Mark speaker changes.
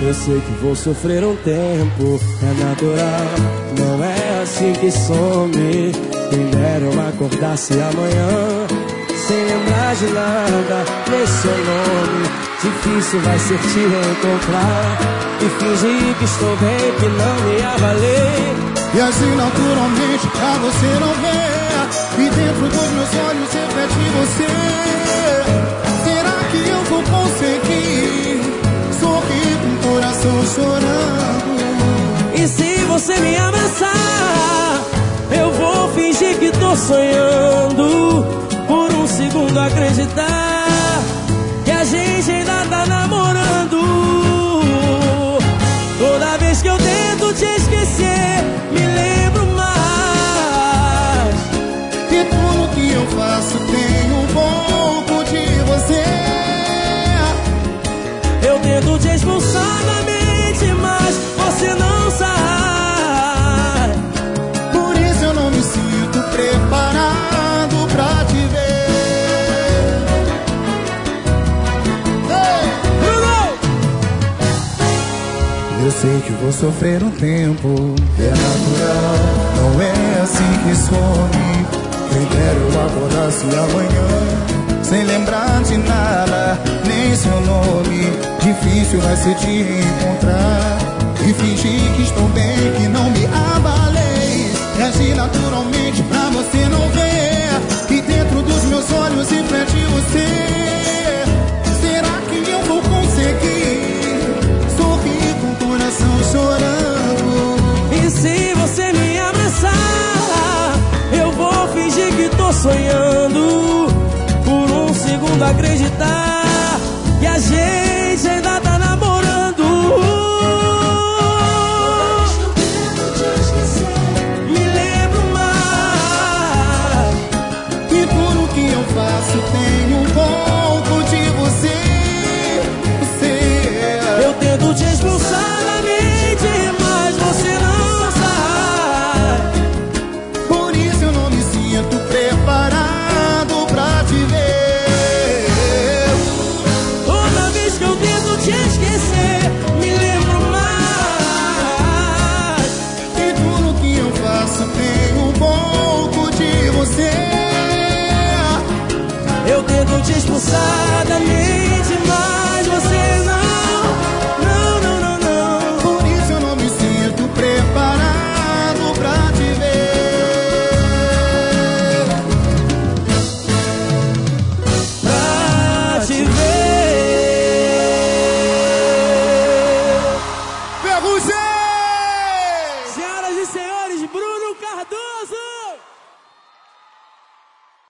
Speaker 1: Eu sei que vou sofrer um tempo, é natural, não é assim que some. Quem dera eu acordasse amanhã sem lembrar de nada, nem seu nome. Difícil vai ser te reencontrar e fingir que estou bem, que não me abalei.
Speaker 2: E assim naturalmente pra você não ver, e dentro dos meus olhos reflete você. Será que eu vou conseguir sorrir com o coração chorando?
Speaker 1: E se você me abraçar, eu vou fingir que tô sonhando, por um segundo acreditar que a gente ainda tá namorando. Toda vez que eu tento te esquecer, me lembro mais
Speaker 2: que tudo que eu faço tem um pouco de você.
Speaker 1: Eu tento te expulsar da mente, mas você não sai.
Speaker 2: Por isso eu não me sinto preparado pra te ver.
Speaker 1: Bruno!
Speaker 2: Eu sei que vou sofrer um tempo, é natural, não é assim que some. Quem dera eu acordasse amanhã sem lembrar de nada, nem seu nome. Difícil vai ser te encontrar e fingir que estou bem, que não me abalei. Reagir naturalmente pra você não ver, e dentro dos meus olhos reflete você. Será que eu vou conseguir sorrir com o coração chorando?
Speaker 1: E se você me abraçar, eu vou fingir que tô sonhando, por um segundo acreditar